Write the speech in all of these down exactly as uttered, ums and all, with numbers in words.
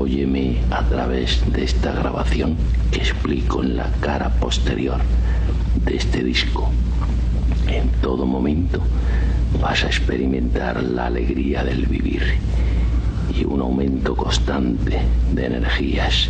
Óyeme a través de esta grabación que explico en la cara posterior de este disco. En todo momento vas a experimentar la alegría del vivir y un aumento constante de energías.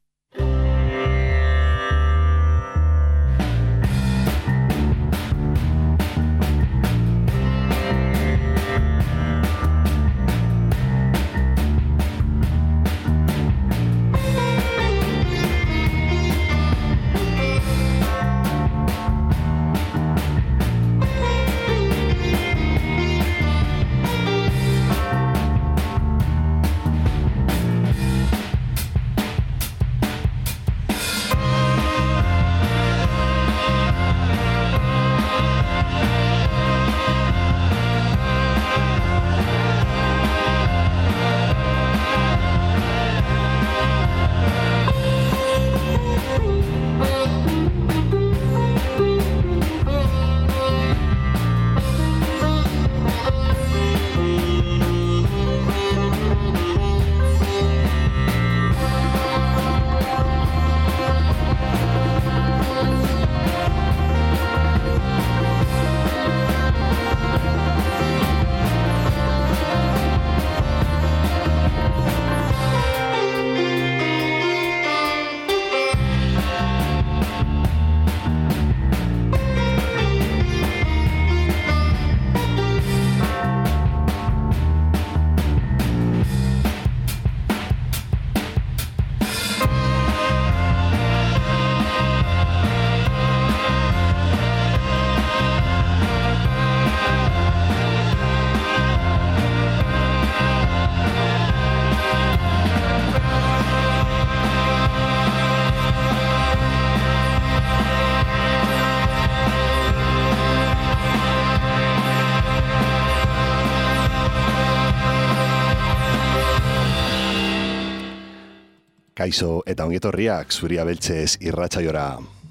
Kaixo eta ongietorriak Zuria Beltzez irratsaiora.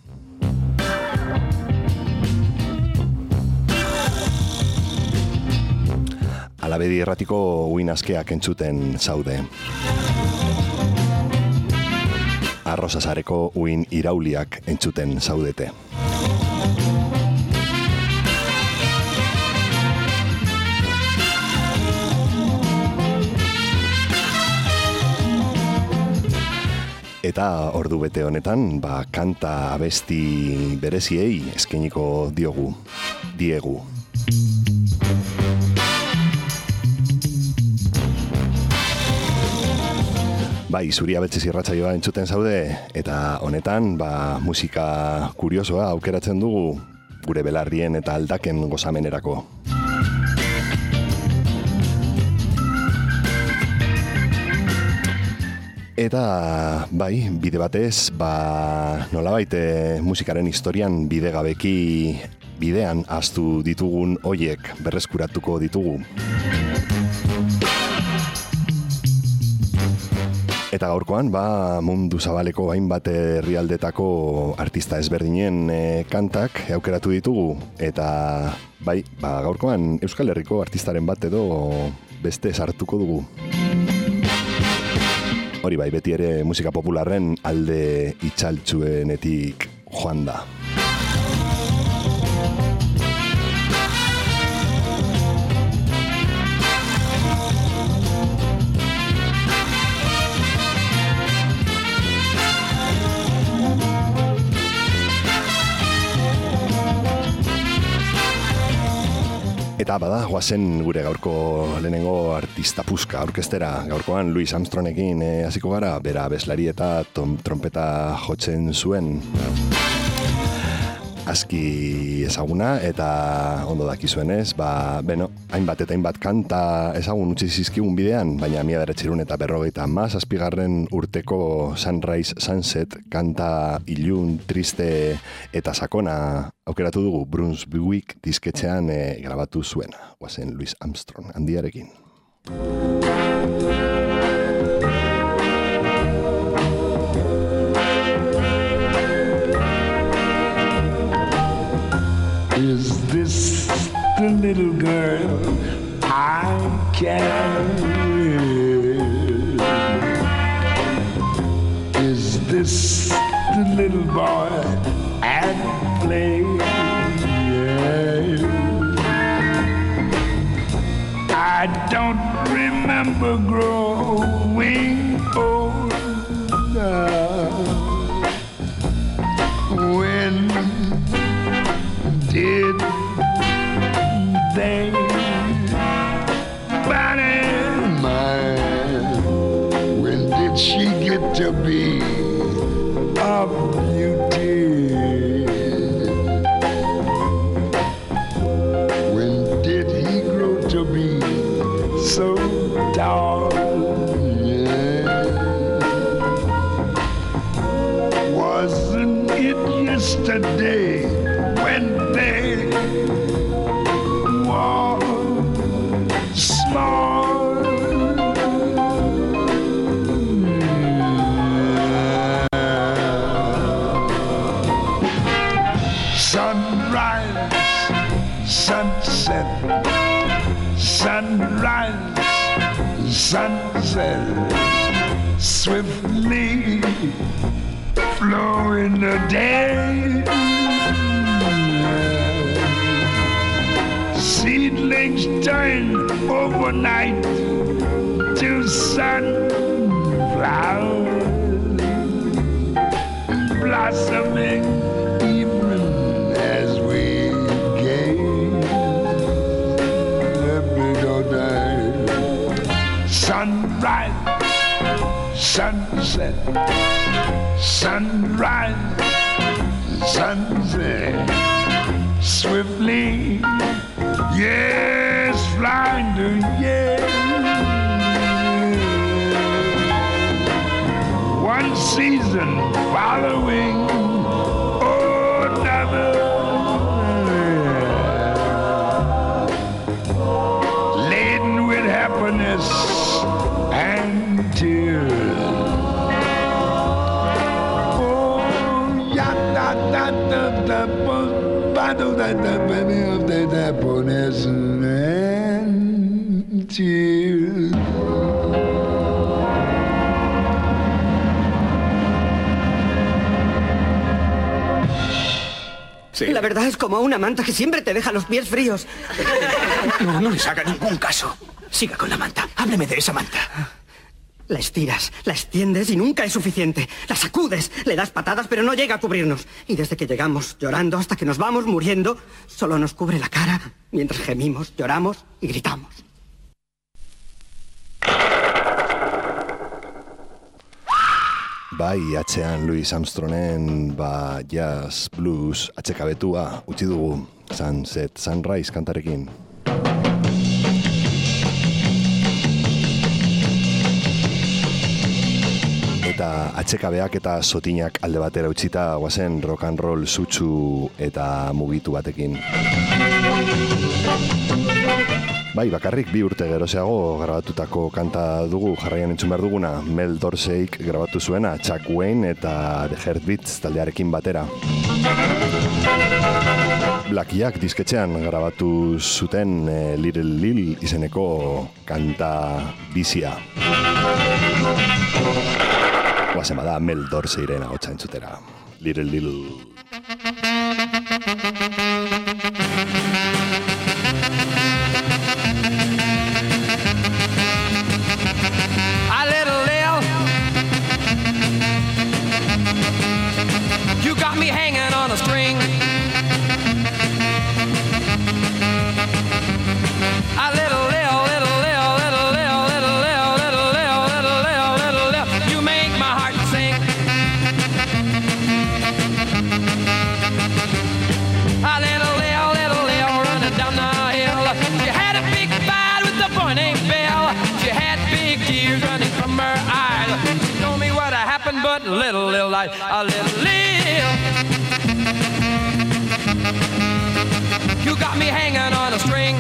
Alabedi erratiko uin askeak entzuten zaude. Arrozazareko uin irauliak entzuten zaudete. Eta ordu bete honetan, ba, kanta abesti bereziei eskainiko diogu, diegu. Bai, Zuria Beltzez irratsaioa entzuten zaude, eta honetan, ba, musika kuriosoa aukeratzen dugu, gure belarrien eta aldaken gozamenerako. Eta, bai, bide batez, ba, nolabait musikaren historian bidegabeki bidean ahaztu ditugun hoiek berreskuratuko ditugu. Eta gaurkoan, ba, mundu zabaleko hainbat herrialdetako artista ezberdinen e, kantak aukeratu ditugu. Eta, bai, ba, gaurkoan Euskal Herriko artistaren bat edo beste sartuko dugu. Hori bai, beti ere musika popularren alde itxaltsuenetik joan da. Eta bada, guazen gure gaurko lehenengo artista puska orkestera. Gaurkoan Louis Armstrongekin eh, hasiko gara, bera abeslari eta tom, trompeta jotzen zuen. Aski ezaguna eta ondo dakizuenez, ba, beno, hainbat eta hainbat kanta ezagun utzi zizkigun bidean, baina mila bederatziehun eta berrogeita hamazazpigarren urteko Sunrise Sunset kanta ilun, triste eta sakona aukeratu dugu Brunswick disketxean e, grabatu zuena. Guazen Louis Armstrong handiarekin. Is this the little girl I carry? this the little boy and play. Yeah. I don't remember growing older. When did they Bonnie mine? When did she get to be a beauty? When did he grow to be so tall? Yeah. Wasn't it yesterday when they were small? Sunrise, sunset, sunrise, sunset, swiftly flowing the day. Seedlings turn overnight to sunflowers, blossoming even as we gaze. Every day, sunrise, sunset, sunrise, sunset, swiftly, yes, flying to yes. One season following another, laden with happiness and tears. De happiness and tears. Sí. La verdad es como una manta que siempre te deja los pies fríos. No, no les haga ningún caso. Siga con la manta. Hábleme de esa manta. La estiras, la extiendes y nunca es suficiente. La sacudes, le das patadas, pero no llega a cubrirnos. Y desde que llegamos llorando hasta que nos vamos muriendo, solo nos cubre la cara mientras gemimos, lloramos y gritamos. Bai, atzean Louis Armstrongen ba jazz, blues, atsekabetua utzi dugu Sunset, Sunrise kantarekin. Eta atsekabeak eta sotinak alde batera utzita guazen rock and roll sutsu eta mugitu batekin. Bai, bakarrik bi urte gerozeago grabatutako kanta dugu, jarraian entzun behar duguna, Mel Dorseyk grabatu zuena, Chuck Wayne eta The Heartbeats taldearekin batera. Black Jack disketxean grabatu zuten e, Little Lil izeneko kanta bizia. Guazen bada Mel Dorseyren ahotsa entzutera, Little Lil. Me hanging on a string. A little, little, little, little, little, little, little, little, little, little, little, little, little, little. You make my heart sing. A little, little, little, little, running down the hill. She had a big fight with the boy named Bill. She had big tears running from her eyes. She told me what happened, but little, little light, a little, little. You got me hanging on a string.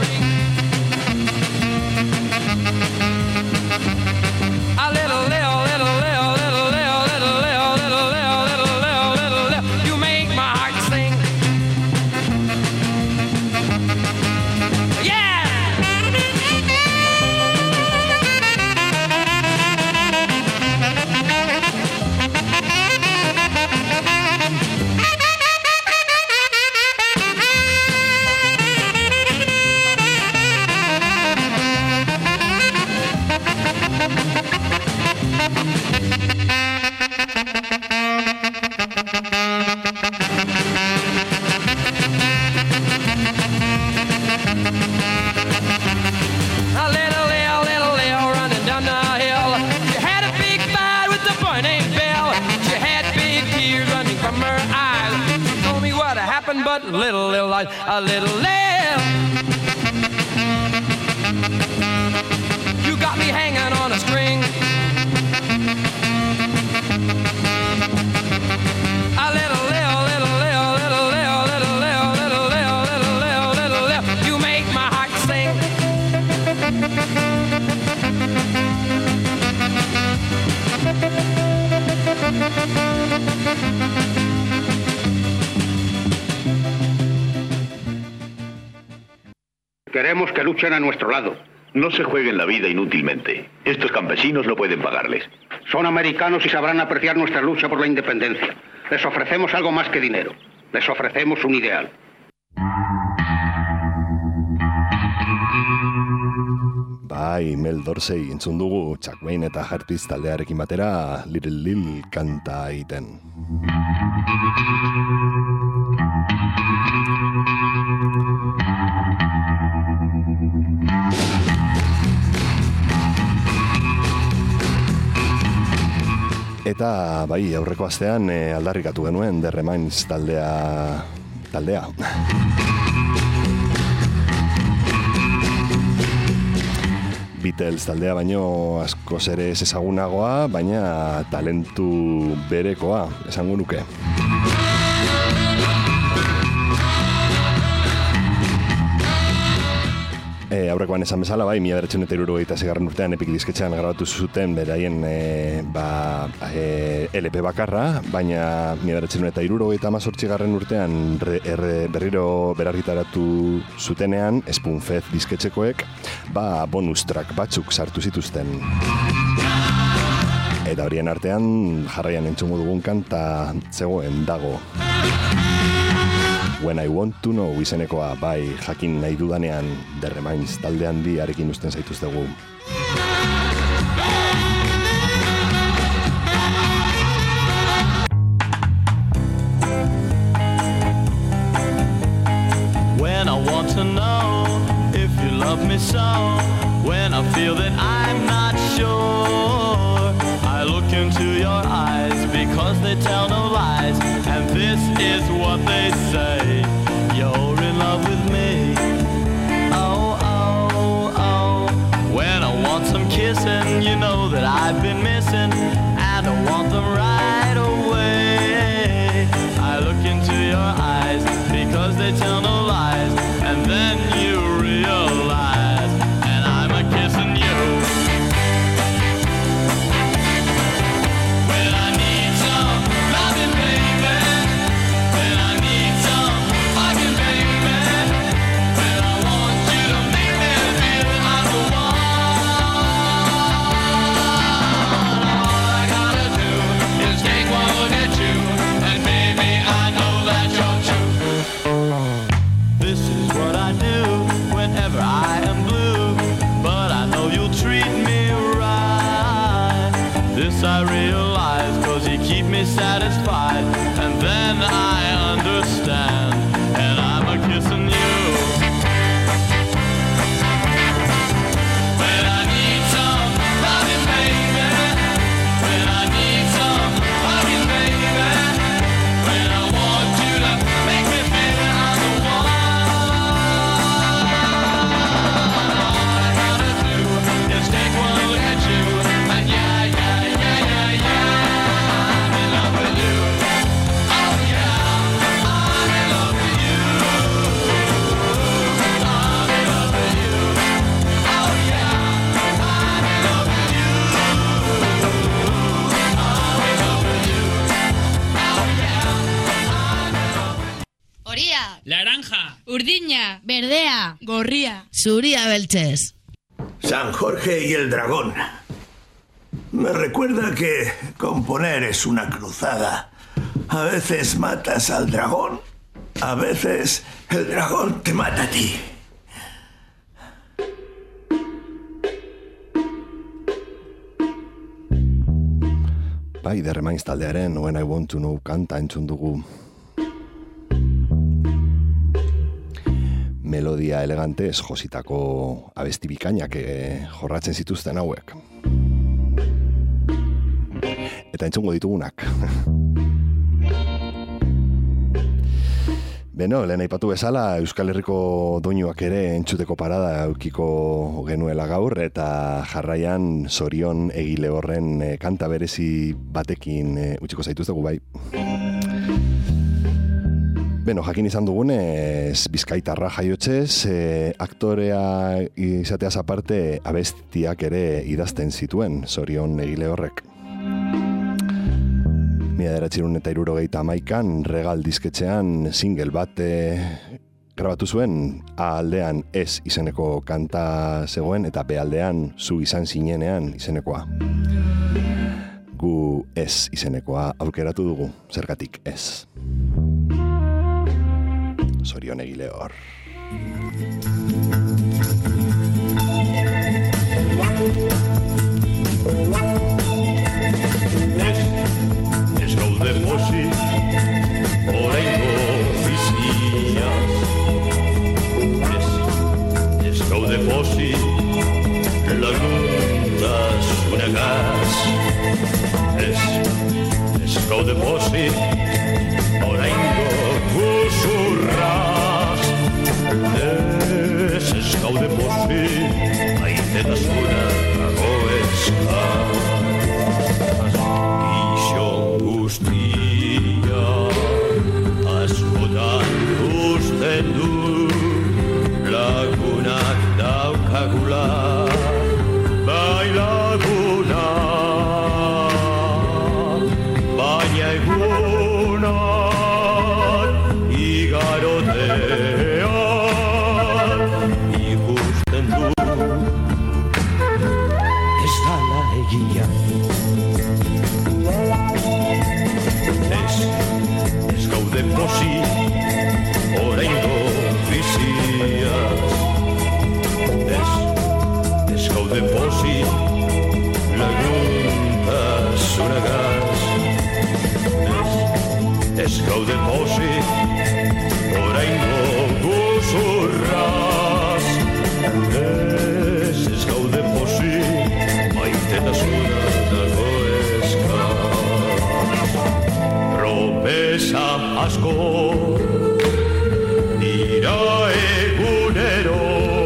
A little, little, little, little, little, little, little, little, little, little, little, little, little, little. You make my heart sing. Yeah! But little, little, light, a little, little. You got me hanging on a string. A little, little, little, little, little, little, little, little, little, little, little, little, little, little. You make my heart sing. Queremos que luchen a nuestro lado. No se jueguen la vida inútilmente. Estos campesinos no pueden pagarles. Son americanos y sabrán apreciar nuestra lucha por la independencia. Les ofrecemos algo más que dinero. Les ofrecemos un ideal. Bai, Mel Dorsey entzun dugu Chuck Wayne eta Heartbeats taldearekin batera Little Lil kanta egiten. Eta bai, aurreko astean e, aldarrikatu genuen The Remains taldea taldea. Beatles taldea baino askoz ere ez ezagunagoa, baina talentu berekoa, esango nuke. E, aurrekoan esan bezala, bai, mila bederatziehun eta hirurogeita seigarren urtean Epic disketxean grabatu zuten beraien e, ba, e, L P bakarra, baina mila bederatziehun eta hirurogeita hemezortzigarren urtean re, erre, berriro berargitaratu zutenean Spoonfed disketxekoek ba, bonus track batzuk sartu zituzten. Eta horien artean jarraian entzungo dugun kanta zegoen dago. When I Want to Know izenekoa, bai, jakin nahi dudanean The Remains talde handiarekin uzten zaituztegu. When I want to know if you love me so, when I feel that I'm not sure, I look into your eyes because they tell no lies, and this is what they say: you're in love with me. Oh, oh, oh. When I want some kissing, you know that I've been missing, and I want them right away. I look into your eyes because they tell no lies, and then you realize, and I'm a kissing you. I realize, cause you keep me satisfied, and then I understand, and I'm a kissing you. When I need some loving, baby, when I need some loving, baby, when I want you to make me feel that I'm the one, all I gotta do is take one look at you, and yeah, yeah. Naranja, urdina, verdea, gorria, zuria beltzez. San Jorge y el dragón. Me recuerda que componer es una cruzada. A veces matas al dragón, a veces el dragón te mata a ti. Bai, The Remains taldearen When I Want to Know kanta entzun dugu. Melodia elegantez jositako abesti bikainak eh, jorratzen zituzten hauek. Eta entzungo ditugunak. Beno, lehen aipatu bezala, Euskal Herriko doinuak ere entzuteko parada eukiko genuela gaur, eta jarraian Zorion egile horren e, kanta berezi batekin e, utziko zaituztegu bai. Beno, jakin izan dugunez, Bizkaitarra jaiotzez, e, aktorea izateaz aparte abestiak ere idazten zituen Zorion egile horrek. Mila bederatziehun eta hirurogeita hamaikan Regal disketxean single bat e, grabatu zuen. A aldean Ez izeneko kanta zegoen eta B aldean Zu izan zinenean izenekoa. Gu Ez izenekoa aukeratu dugu, zergatik ez. Zorion egile hor. Gaude pozik, oraingo biziaz. Ez, ez gaude pozik, laguntasunagaz. Ez, ez gaude pozik, oraingo guzurraz. Ez, ez gaude pozik, aitetasuna dagoezkaz. Guztia askotan usten du lagunak daukagula, bai lagunak, baina egunak igarotean ikusten du ez dala egia. Ez gaude pozik, oraingo biziaz. Ez, ez gaude pozik, laguntasunagaz. Ez, ez gaude pozik, oraingo guzurraz. Ez, ez gaude pozik, maitetasuna dagoezkaz. Promesa asko dira egunero,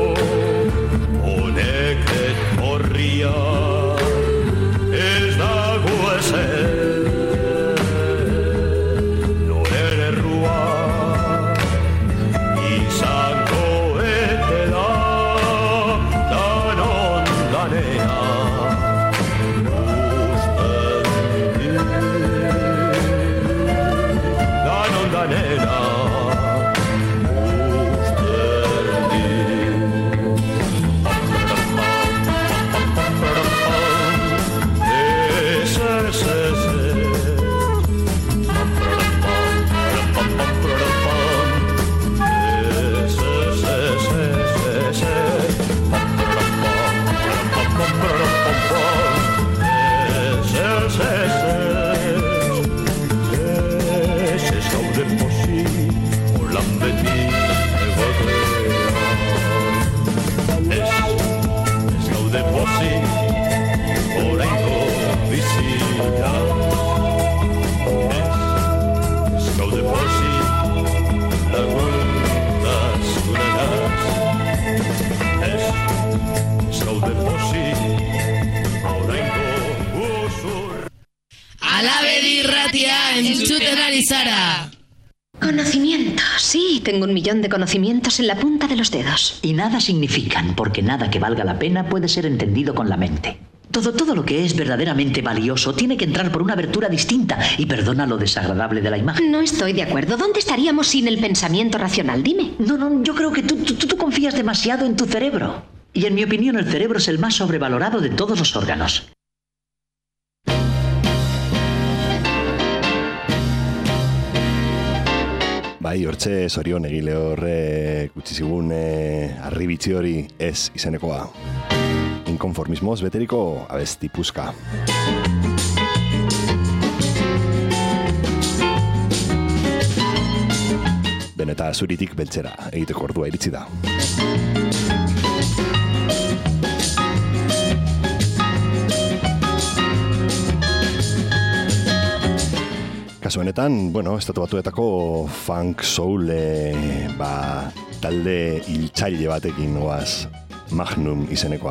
honek etorria ez dago ezer, noren errua izango etela danon danena. Danena Conocimiento, sí, tengo un millón de conocimientos en la punta de los dedos. Y nada significan, porque nada que valga la pena puede ser entendido con la mente. Todo, todo lo que es verdaderamente valioso tiene que entrar por una abertura distinta y perdona lo desagradable de la imagen. No estoy de acuerdo. ¿Dónde estaríamos sin el pensamiento racional? Dime. No, no, yo creo que tú, tú, tú confías demasiado en tu cerebro. Y en mi opinión el cerebro es el más sobrevalorado de todos los órganos. Bai, hortxe Zorion egile horre utzi zigun e, arribitzi hori Ez izenekoa. Inkonformismoz beteriko abesti puska. eta zuritik beltzera egiteko ordua iritsi da. Kasu honetan, bueno, estatu batuetako funk soul e, ba, talde hiltzaile batekin goaz, Magnum izenekoa.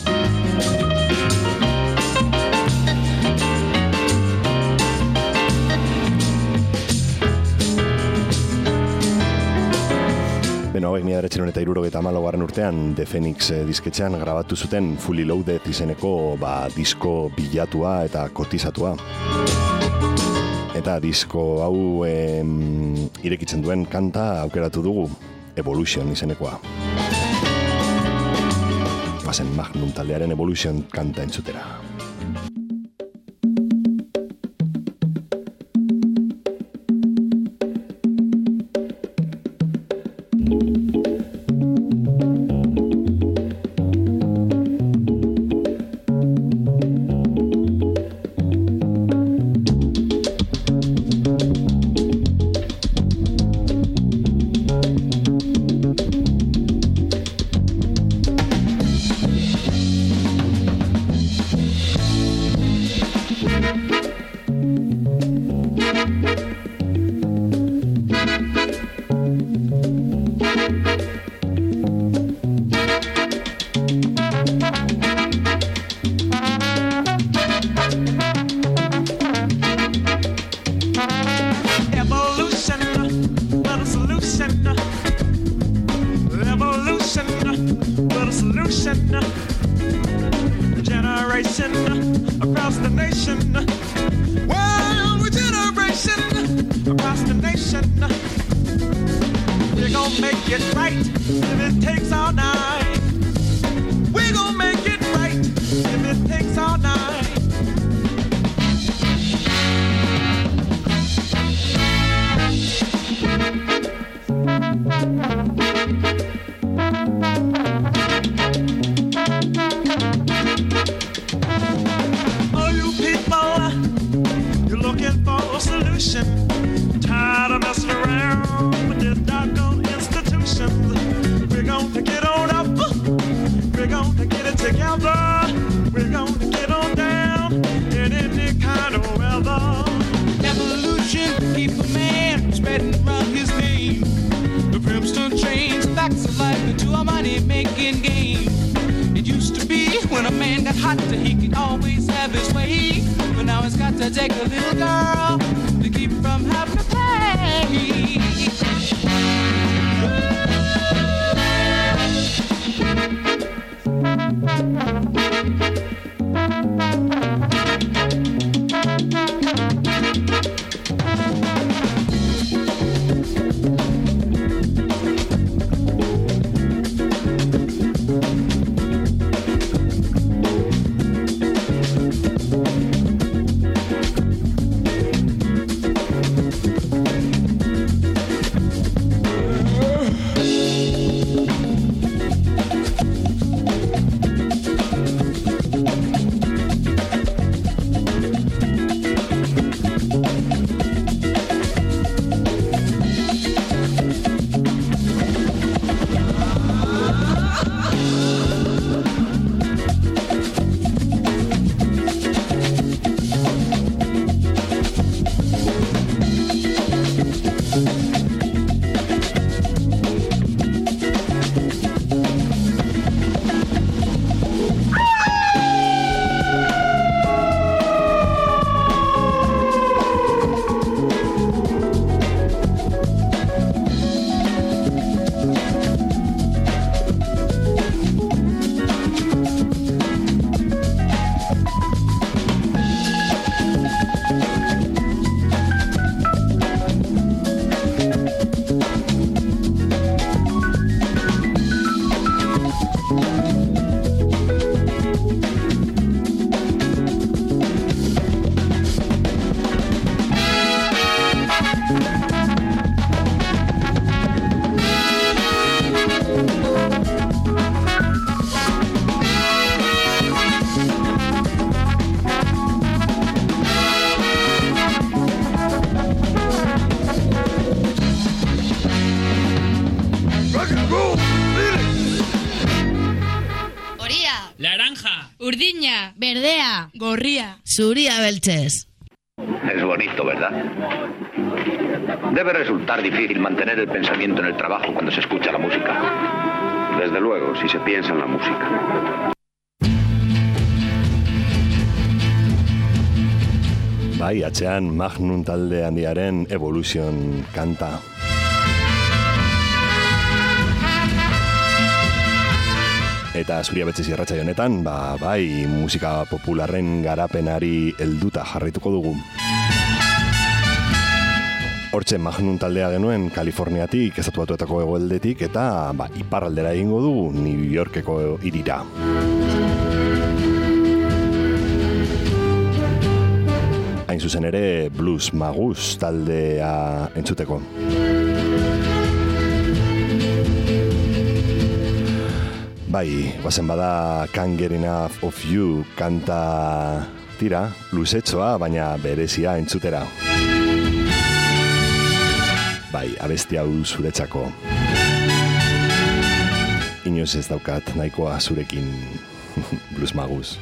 Beno, hauek mila bederatziehun eta hirurogeita hamalaugarren urtean The Phoenix eh, disketxean grabatu zuten Fully Loaded izeneko ba, disko bilatua eta kotizatua. Eta disko hau em, irekitzen duen kanta aukeratu dugu Evolution izenekoa. Bazen Magnum taldearen Evolution kanta entzutera. Berdea. Gorria. Zuria beltzez. Es bonito, ¿verdad? Debe resultar difícil mantener el pensamiento en el trabajo cuando se escucha la música. Desde luego, si se piensa en la música. Bai, atzean Magnum talde handiaren Evolution kanta. Eta Zuria Beltzez irratsaio honetan, ba, bai, musika popularren garapenari helduta jarraituko dugu. Hortxe Magnum taldea genuen Kaliforniatik, Estatu Batuetako hegoaldetik, eta ba, iparraldera egingo dugu New Yorkeko hirira. Hain zuzen ere Blues Magus taldea entzuteko. Bai, guazen bada Can't Get Enough of You kanta tira, luzetxoa, baina berezia entzutera. Bai, abesti hau zuretzako. Inoz ez daukat nahikoa zurekin Blues Magus.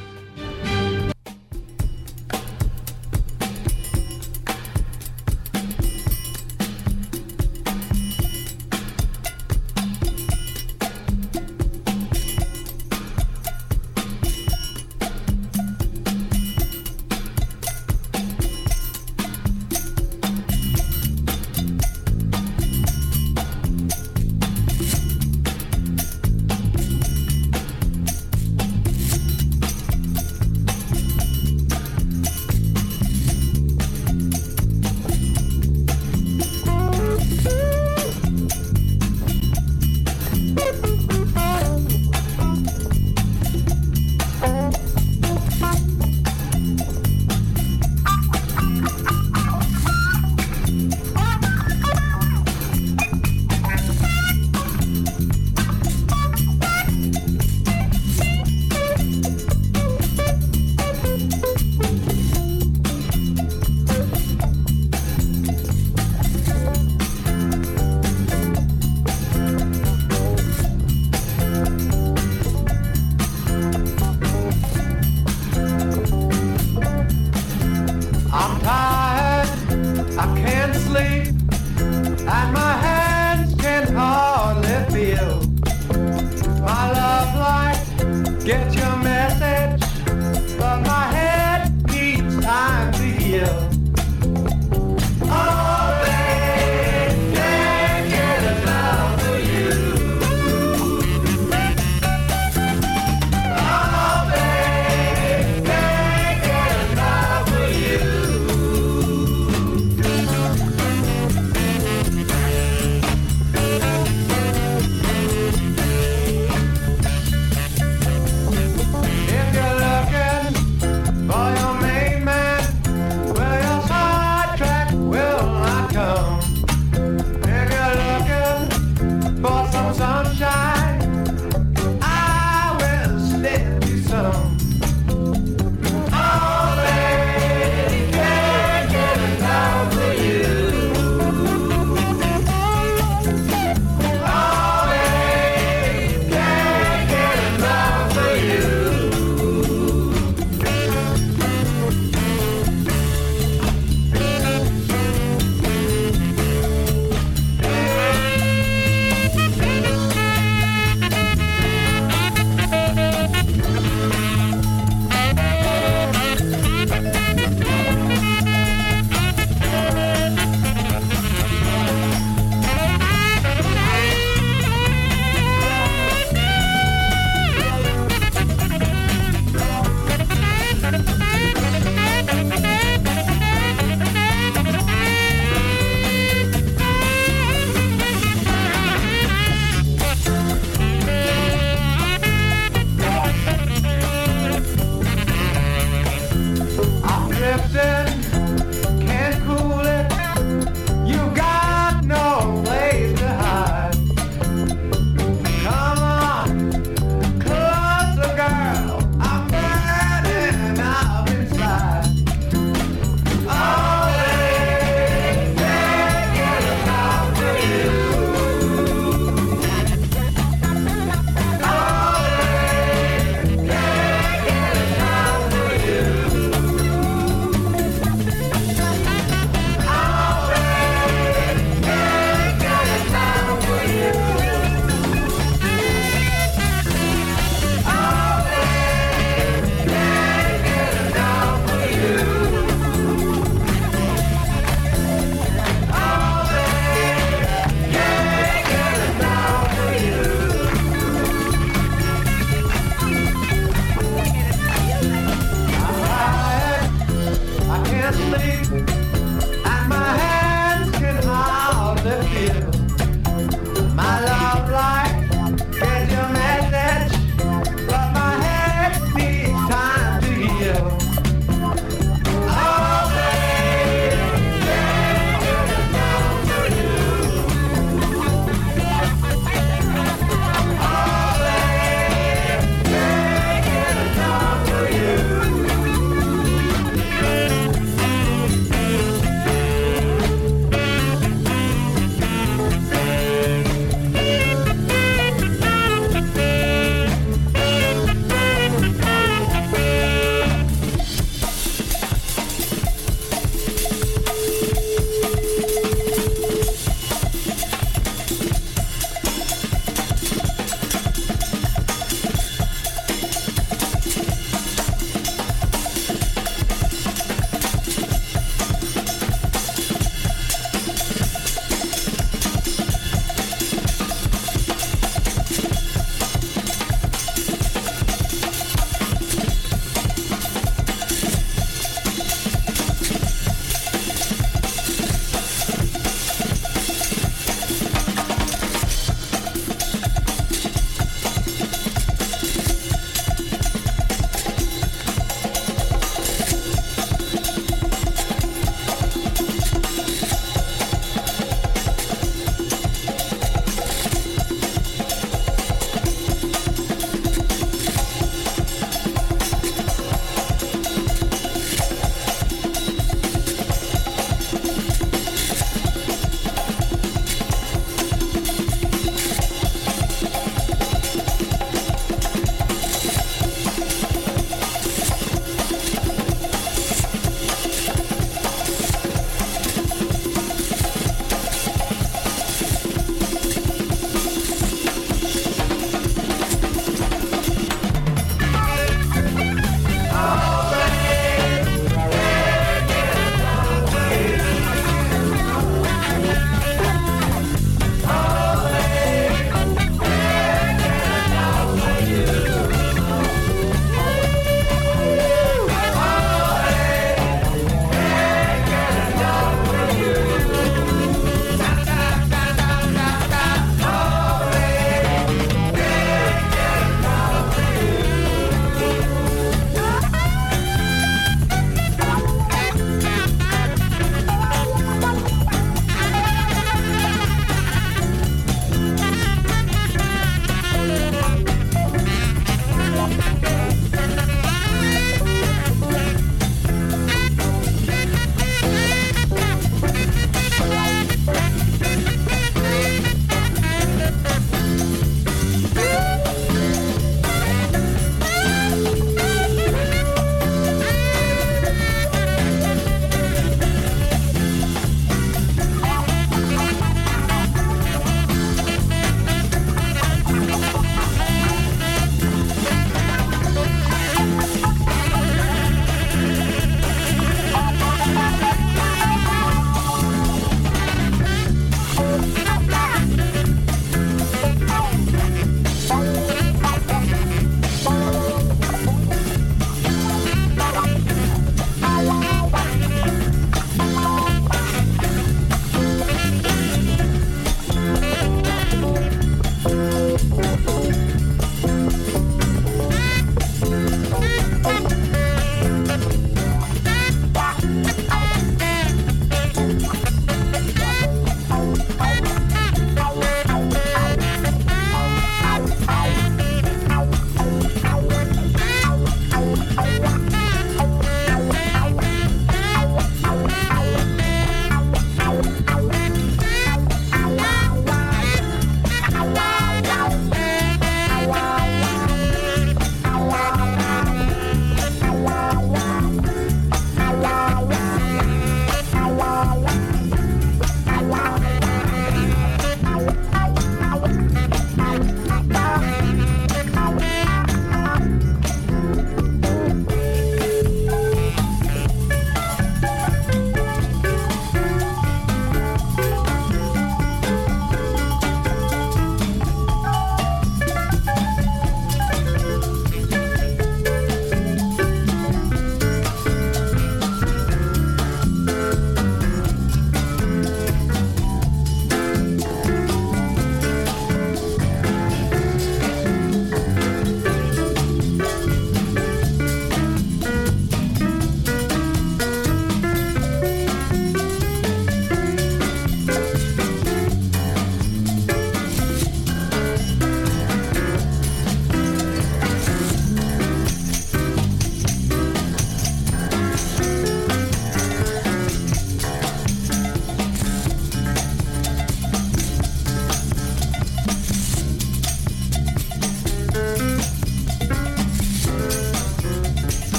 asleep, and my hands can hardly feel. My love life gets your message, but my head needs time to heal. Oh, baby, take it down for you. Oh, baby, take it down for you.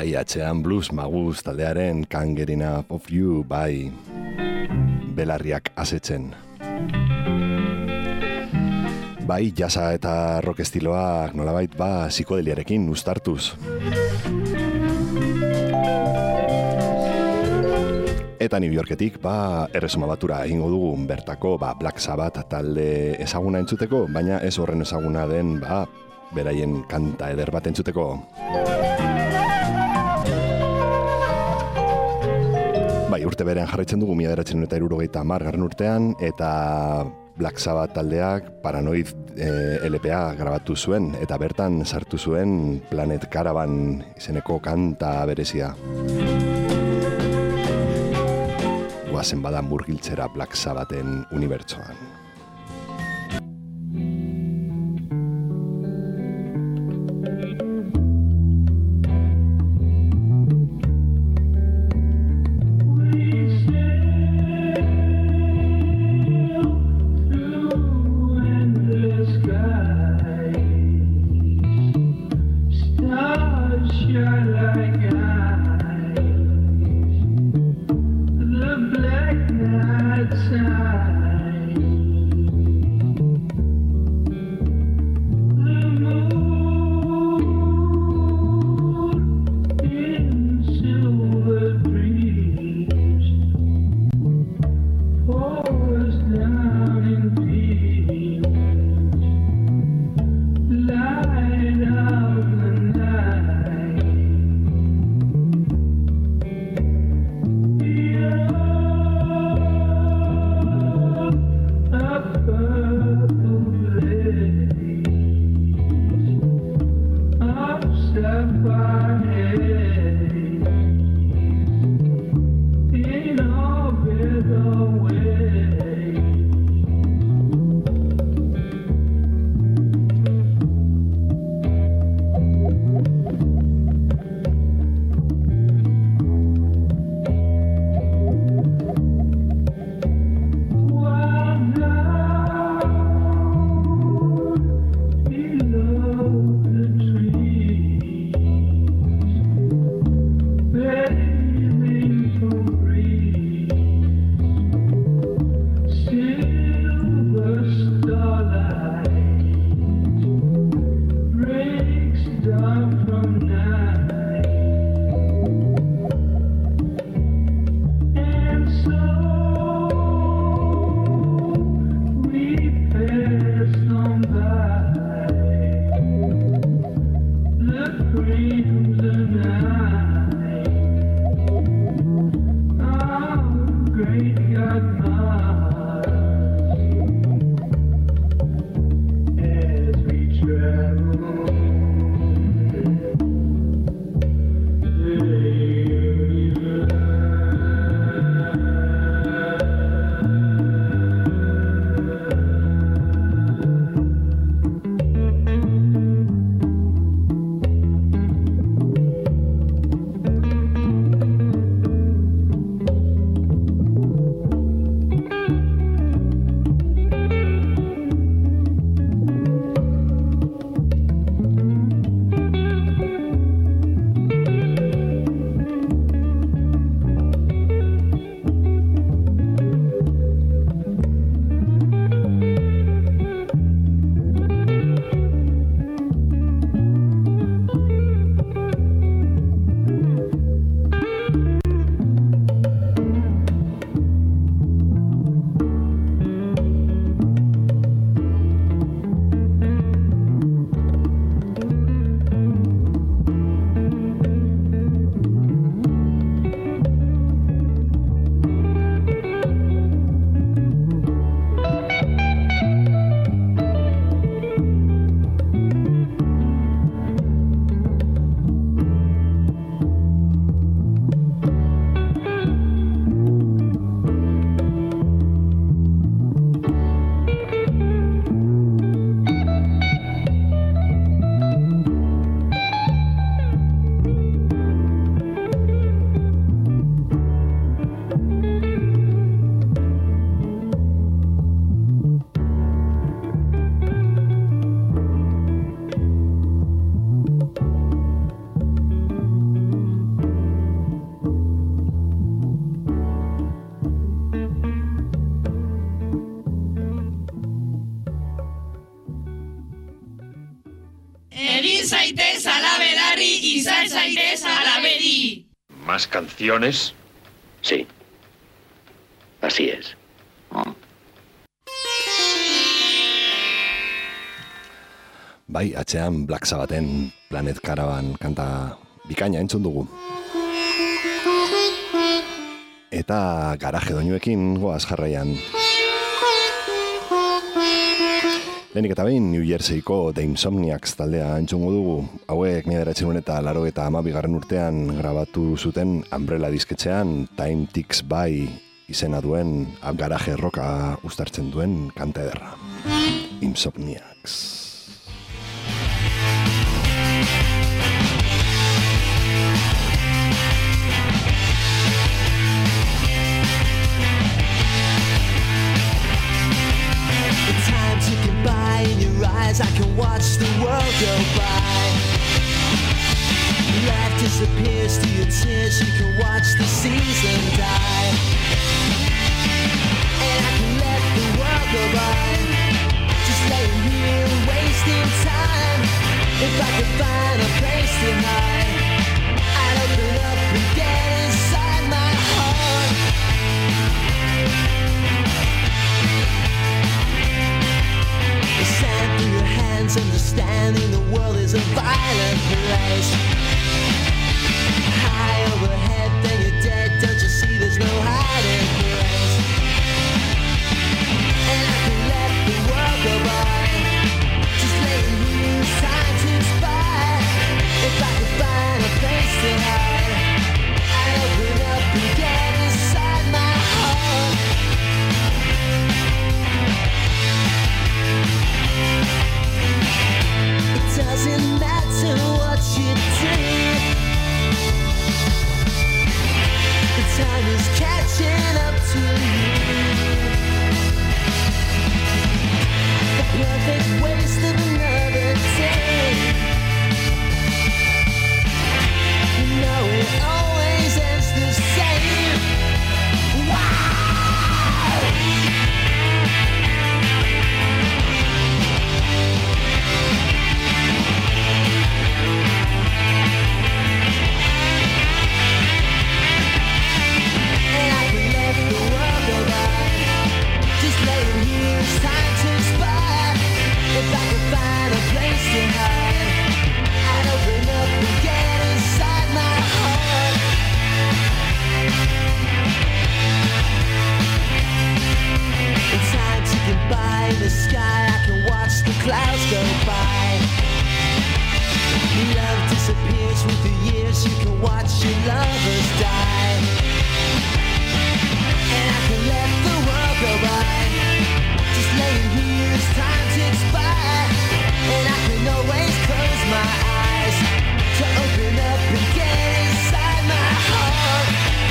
Bai, atxean blues maguz taldearen Can't Get Enough of You, bai, belarriak asetzen. Bai, jazza eta rock estiloak nolabait ba psikodeliarekin uztartuz. Eta New Yorketik ba erresuma batura egingo dugu bertako ba Black Sabbath talde ezaguna entzuteko, baina ez horren ezaguna den ba beraien kanta eder bat entzuteko. Bai, urte berean jarraitzen dugu mila bederatziehun eta hirurogeita hamargarren urtean, eta Black Sabbath taldeak Paranoid e, L P A grabatu zuen, eta bertan sartu zuen Planet Caravan izeneko kanta berezia. Guazen bada murgiltzera Black Sabbathen unibertsoan. Outside Egin zaitez alabelarri, izan zaitez alaberi. ¿Más canciones? Sí. Así es. Bai, atzean Black Sabbathen Planet Caravan kanta bikaina entzun dugu. Eta garaje doinuekin goaz jarraian. Lehenik eta behin New Jerseyko The Insomniacs taldea entzungo dugu. Hauek mila bederatziehun eta laurogeita hamabigarren urtean grabatu zuten Umbrella disketxean Time Ticks By izena duen garaje roka uztartzen duen kanta ederra. Insomniacs. By in your eyes, I can watch the world go by. Life disappears through your tears, you can watch the season die. And I can let the world go by, just laying here wasting time. If I could find a place to hide, I'd open up and get inside my heart. Sand through your hands, understanding the world is a violent place. High overhead, then you're dead, don't you see there's no hiding place? And I can let the world go by, just letting you time to expire. If I could find a place to hide, I'd open up and get inside my heart. Doesn't matter what you do, the time is catching up to you. The perfect waste of another day. You know it always ends the same. Wow! It's time to expire. If I could find a place to hide, I'd open up and get inside my heart. In time ticking by in the sky, I can watch the clouds go by. Love disappears with the years, you can watch your lovers die. And I can let the world go by, laying here as time ticks by. And I can always close my eyes to open up and get inside my heart.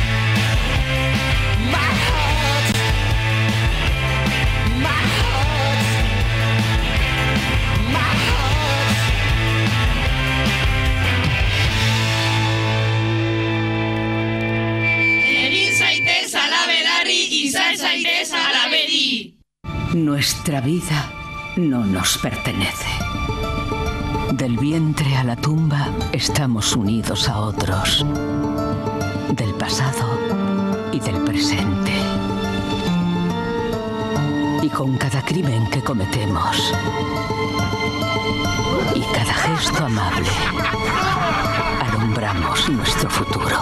My heart. My heart. My heart. Egin zaitez alabelarri, izan zaitez alaberi. Nuestra vida no nos pertenece. Del vientre a la tumba estamos unidos a otros, del pasado y del presente. Y con cada crimen que cometemos y cada gesto amable, alumbramos nuestro futuro.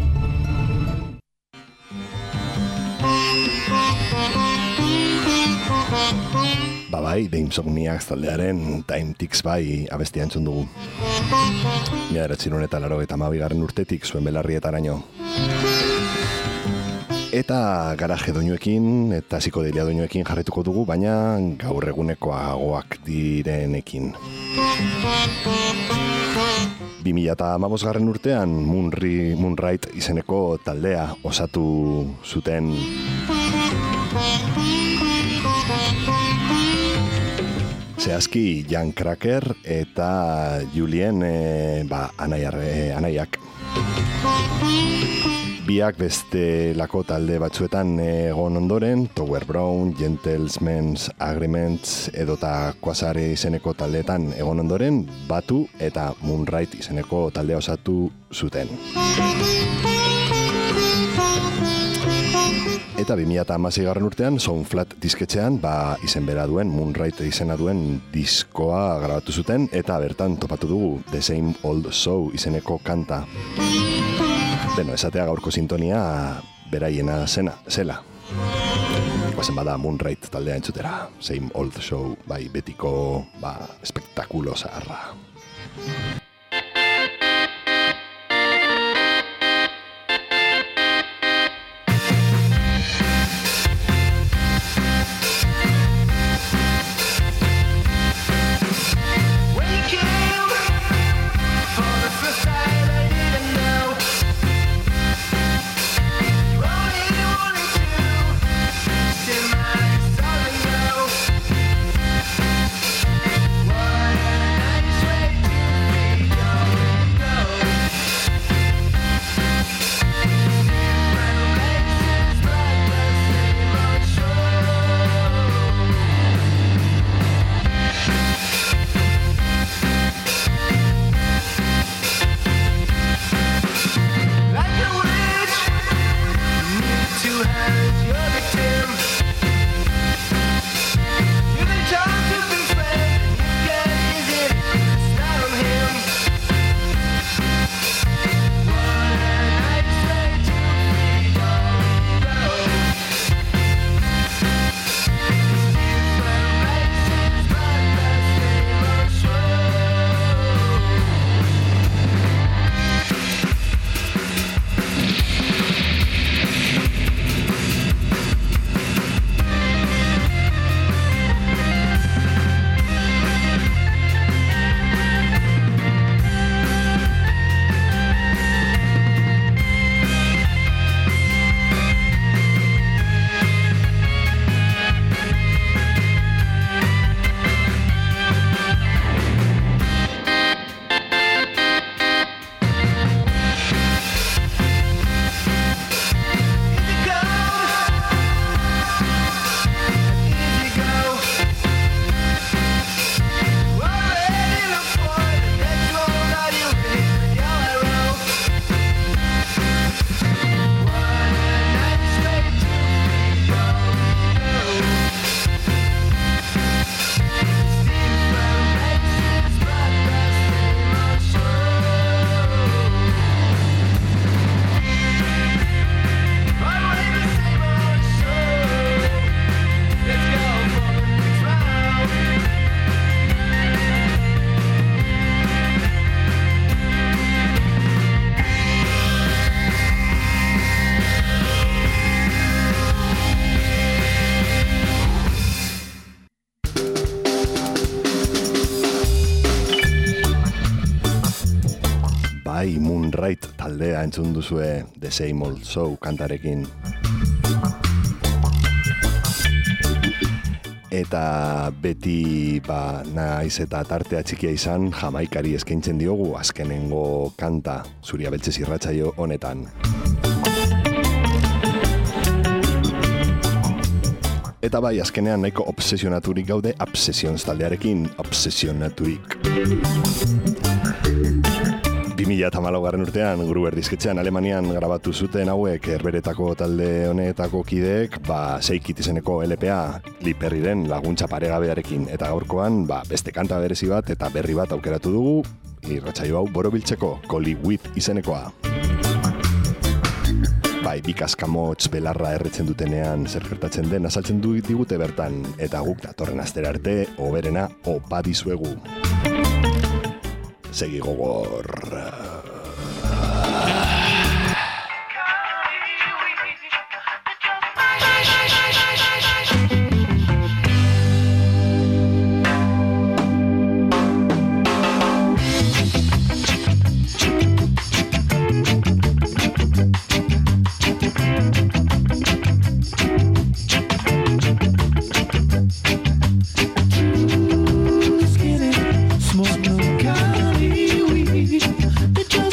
Babai, The Insomniacs taldearen Time Ticks By abestia entzun dugu. Mila bederatziehun eta laurogeita hamabigarren urtetik zuen belarrietaraino. Eta garaje doinuekin eta psikodelia doinuekin jarretuko dugu, baina gaur egunekoagoak direnekin. bi mila hamabosgarren urtean Moonri, Moonright izeneko taldea osatu zuten. Zehazki Jan Cracker eta Julien e, ba, anaiar, e, anaiak. biak beste lako talde batzuetan egon ondoren, Tower Brown, Gentleman's Agreements edota Quasar izeneko taldeetan egon ondoren, batu eta Moonlight izeneko taldea osatu zuten. Eta bi mila hamaseigarren urtean, Soundflat disketxean, ba, izen bera duen, Moonlight izena duen diskoa grabatu zuten, eta bertan topatu dugu The Same Old Show izeneko kanta. Beno, esatea gaurko sintonia beraiena zena, zela. Guazen bada Moonlight taldea entzutera, Same Old Show, bai, betiko, ba, espektakulo zaharra. Moonlight taldea entzun duzue The Same Old Show kantarekin. Eta beti ba, naiz eta tartea txikia izan Jamaikari eskaintzen diogu azkenengo kanta Zuria Beltzez irratsaio honetan. Eta bai, azkenean nahiko obsesionaturik gaude Obsessions taldearekin, obsesionaturik. bi mila hamalaugarren urtean Gruber disketxean Alemanian grabatu zuten hauek Herberetako talde honetako kideek, ba, Seikit izeneko L P A Liperriren laguntza paregabearekin, eta gaurkoan ba, beste kanta berezi bat eta berri bat aukeratu dugu irratsaio hau borobiltzeko, Collie With izenekoa. Bai, bikaskamots belarra erretzen dutenean zer gertatzen den azaltzen du digute bertan, eta guk datorren astera arte hoberena opa dizuegu. Segi gogor. Smoke no Cali weed.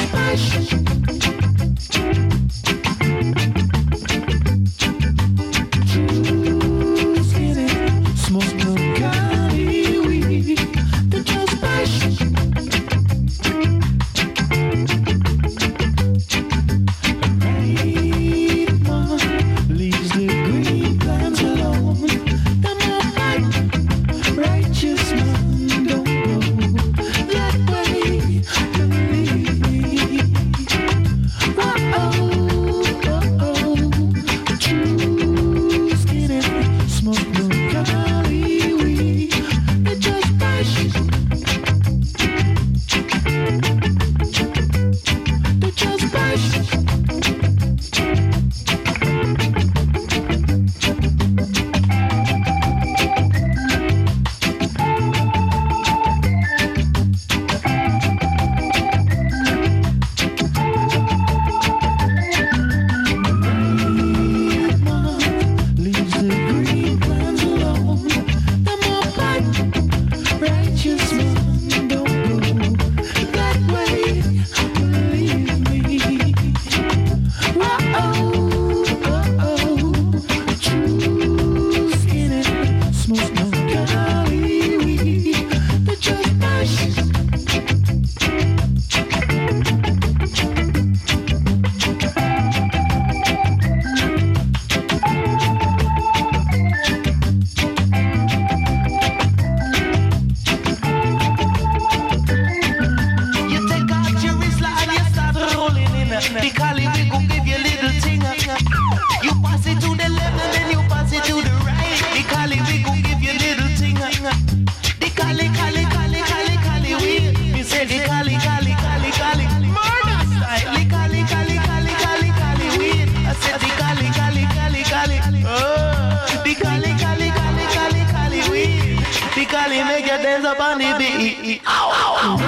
y au, au.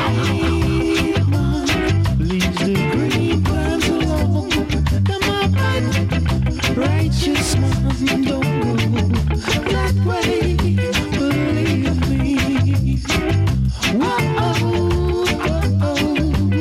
Righteous man, don't go that way. Believe me. Whoa, oh, oh, oh.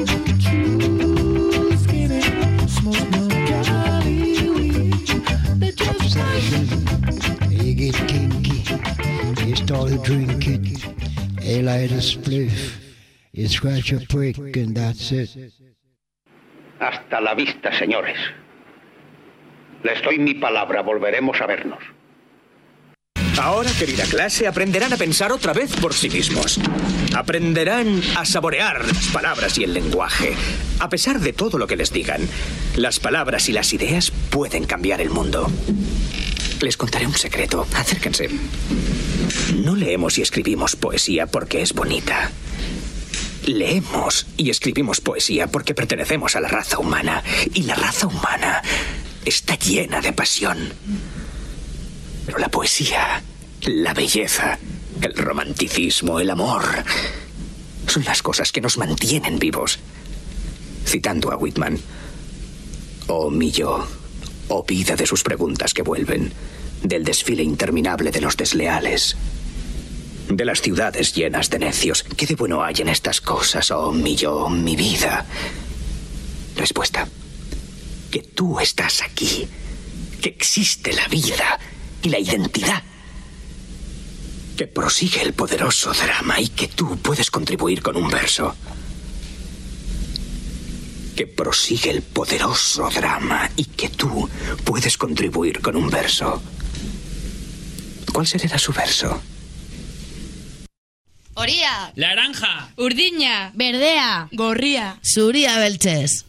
True skinny, smoke no Cali weed. They just like You get kinky, you start to drink it, you light a spliff, you scratch a prick and that's it. Hasta la vista, señores. Les doy mi palabra, volveremos a vernos. Ahora, querida clase, aprenderán a pensar otra vez por sí mismos. Aprenderán a saborear las palabras y el lenguaje. A pesar de todo lo que les digan, las palabras y las ideas pueden cambiar el mundo. Les contaré un secreto. Acérquense. No leemos y escribimos poesía porque es bonita. Leemos y escribimos poesía porque pertenecemos a la raza humana. Y la raza humana está llena de pasión. Pero la poesía, la belleza, el romanticismo, el amor, son las cosas que nos mantienen vivos. Citando a Whitman, oh mi yo, oh vida de sus preguntas que vuelven, del desfile interminable de los desleales, de las ciudades llenas de necios. ¿Qué de bueno hay en estas cosas, oh mi yo, mi vida? Respuesta, que tú estás aquí, que existe la vida y la identidad, que prosigue el poderoso drama y que tú puedes contribuir con un verso. Que prosigue el poderoso drama y que tú puedes contribuir con un verso. ¿Cuál será su verso? Horia. Laranja. Urdina. Berdea. Gorria. Zuria beltzez.